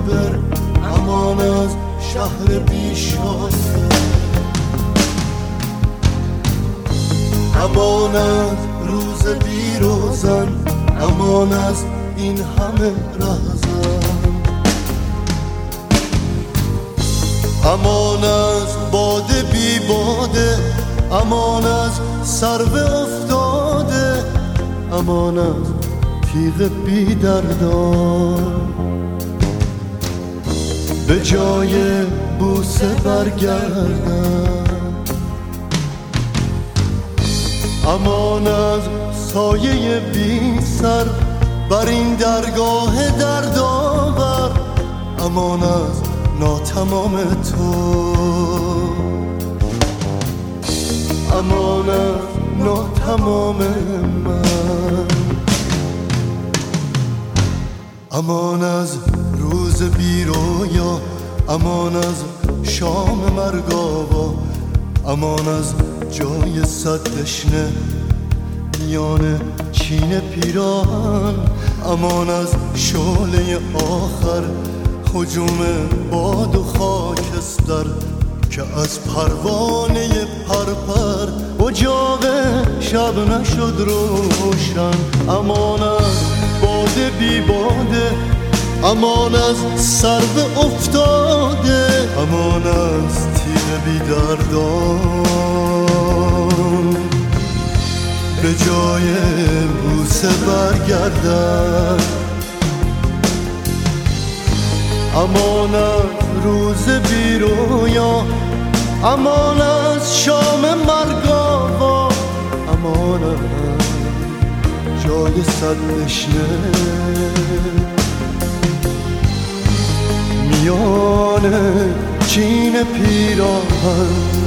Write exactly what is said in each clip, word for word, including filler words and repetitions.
آبر، امان از شهر بیشانه، امان از روز بی روزن، امان از این همه رهزن، امان از باده بی باده، امان از سرو افتاده، امان از تیغ بی دردان. به جای بوسه برگردن، امان از سایه بی سر بر این درگاه دردآور، امان از ناتمام تو، امان از ناتمام من، امان از روز بی رویا، امان از شام مرگاوا، امان از جای صد تشنه میان چین پیراهن، امان از شعله آخر هجوم باد و خاکستر که از پروانه پرپر اجاق شب نشد روشن، امان از باده بی باده، امان از سرو افتاده، امان از تیغ بی دردان. به جای بوسه برگردن، امان از روز بی رویا، امان از شام مرگاوا، امان از جای صد تشنه میان چین پیراهن.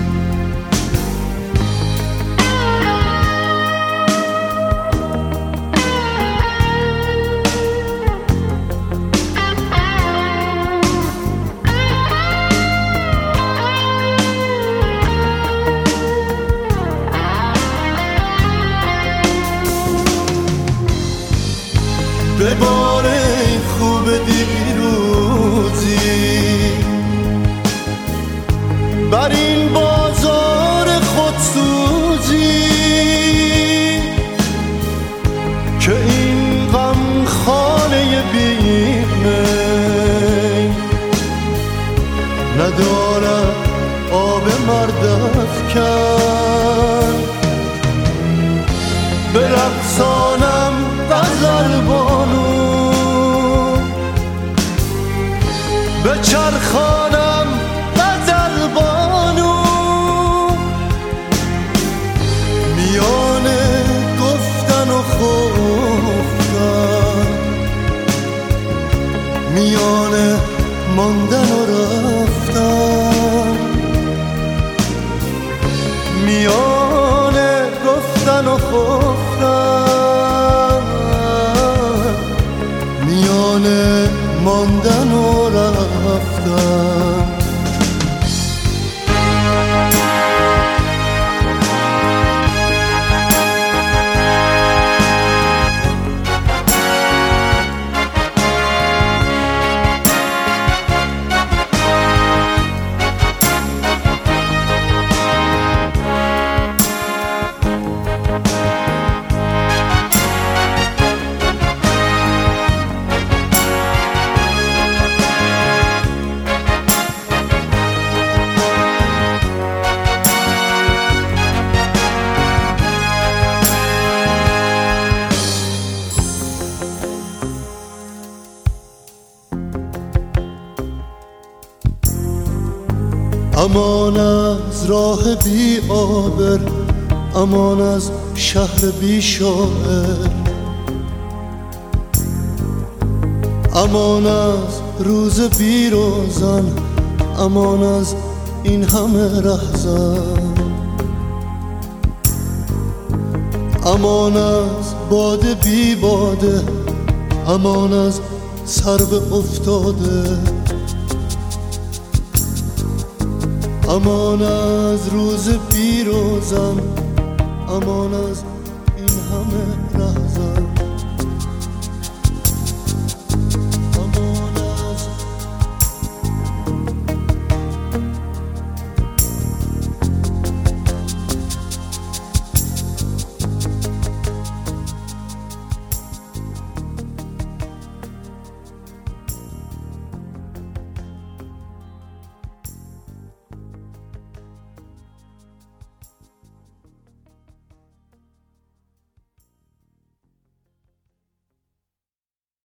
به بار خوب دیروزی بر این بازار خودسوزی که این غم خانه بیمه ندارد آب مردافکن، به رقصانم غزل بانو، به چرخانم غزل بانو، میان گفتن و خفتن، میان ماندن و رفتن، میان گفتن و خفتن، میان ماندن و رفتن. امان از راه بی آبر، امان از شهر بی شاعر، امان از روز بی روزن، امان از این همه رهزن، امان از باده بی باده، امان از سرو افتاده، امان از روز بی روزن، امان از این همه رهزن.